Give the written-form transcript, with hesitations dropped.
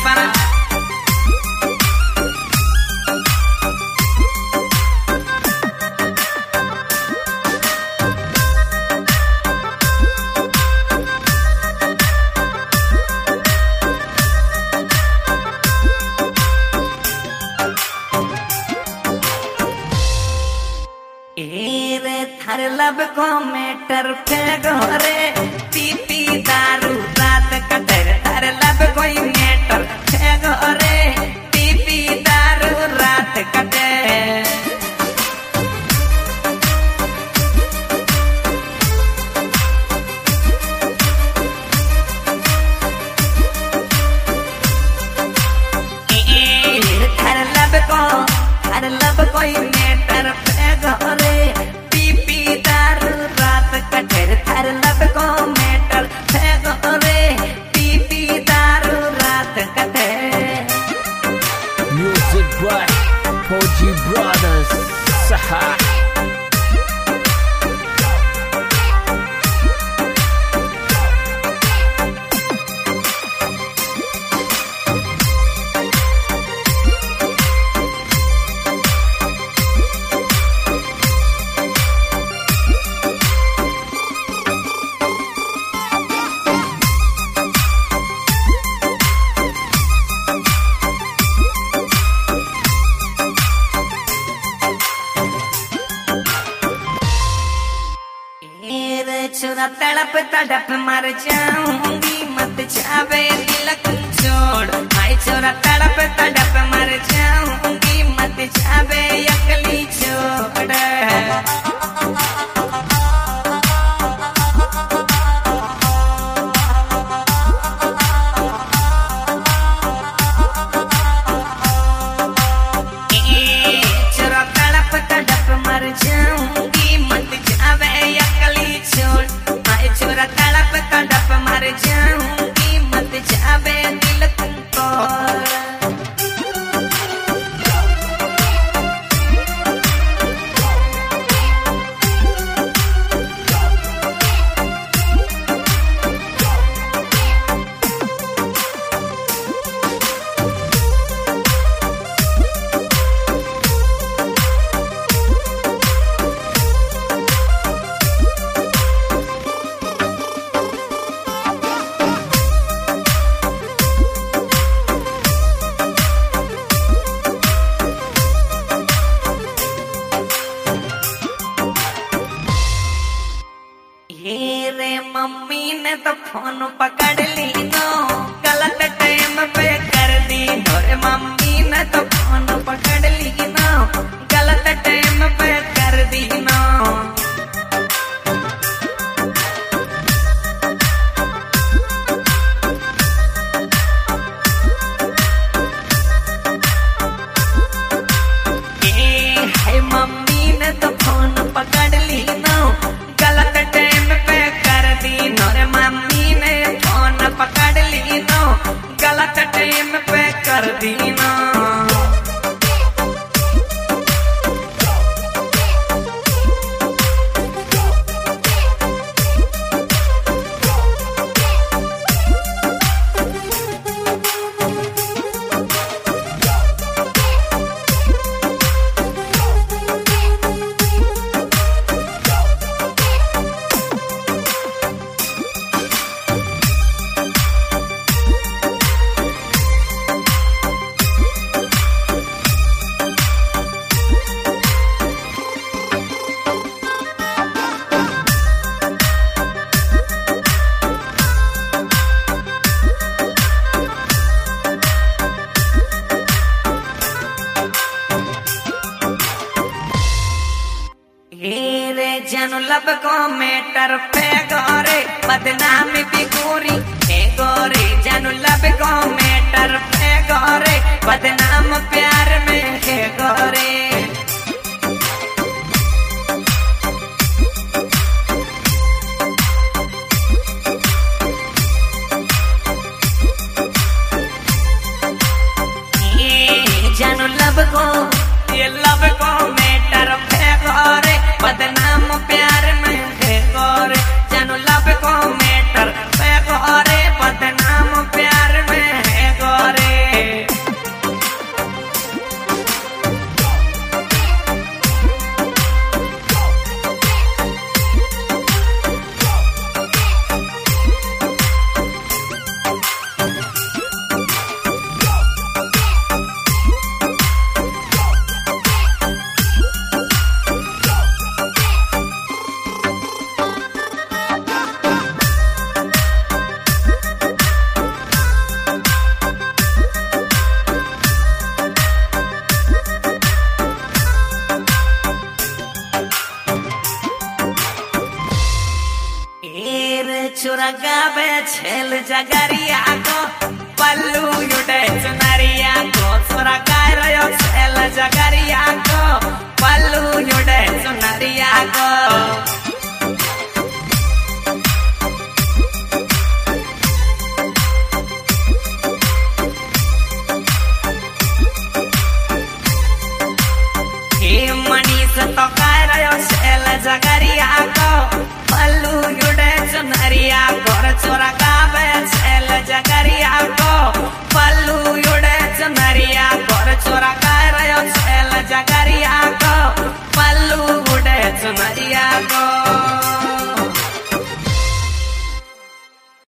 para Thar लब को matter पे गोरे पीपी दारू रात कटर थार लब कोई मेटर पे गोरे पीपी दारू रात कटर थार लब कोई मेटर पे गोरे थार लब को मेटर है गोरे पीपी दारू रात कटे म्यूजिक बाय फौजी ब्रदर्स सहा छुरा तड़प तड़प मर जाऊंगी मत जावे दिल छोड़ हाय छुरा तड़प तड़प मर जाऊंगी मत जावे अकली छोड़ छुरा तड़प तड़प मर जाऊंगी मत जावे अकली छोड़ छोरा तड़प तड़प मर जाऊंगी मत जावे दिल तुमको मम्मी ने तो फोन पकड़ ली नो गलत टाइम पे कर दी रे मम्मी ने तो फोन पकड़ ली नो गलत टाइम पे कर दी नो मम्मी ने तो फोन पकड़ ली नो गलत टाइम पे रे मम्मी ने फोन पकड़ ली नो गलत टाइम पे कर दी नो जन लब को मेटर पे गोरे बदनामी भी गोरी हे गोरे जन लब को मेटर पे गोरे बदनाम प्यार में हे गोरे जन लब को ये लब को मेटर पे गोरे बदनाम प्यार में है गोरे जन लब को मेटर पे गोरे छेल जगरिया को पल्लू युडे चुनरिया को छोरा गाय रयो छेल जगरिया को पल्लू युडे चुनरिया को मनीष तो गाय रयो छेल जगरिया को पल्लू युडे चुनरिया को छोरा गावे छेल जगरिया को पल्लू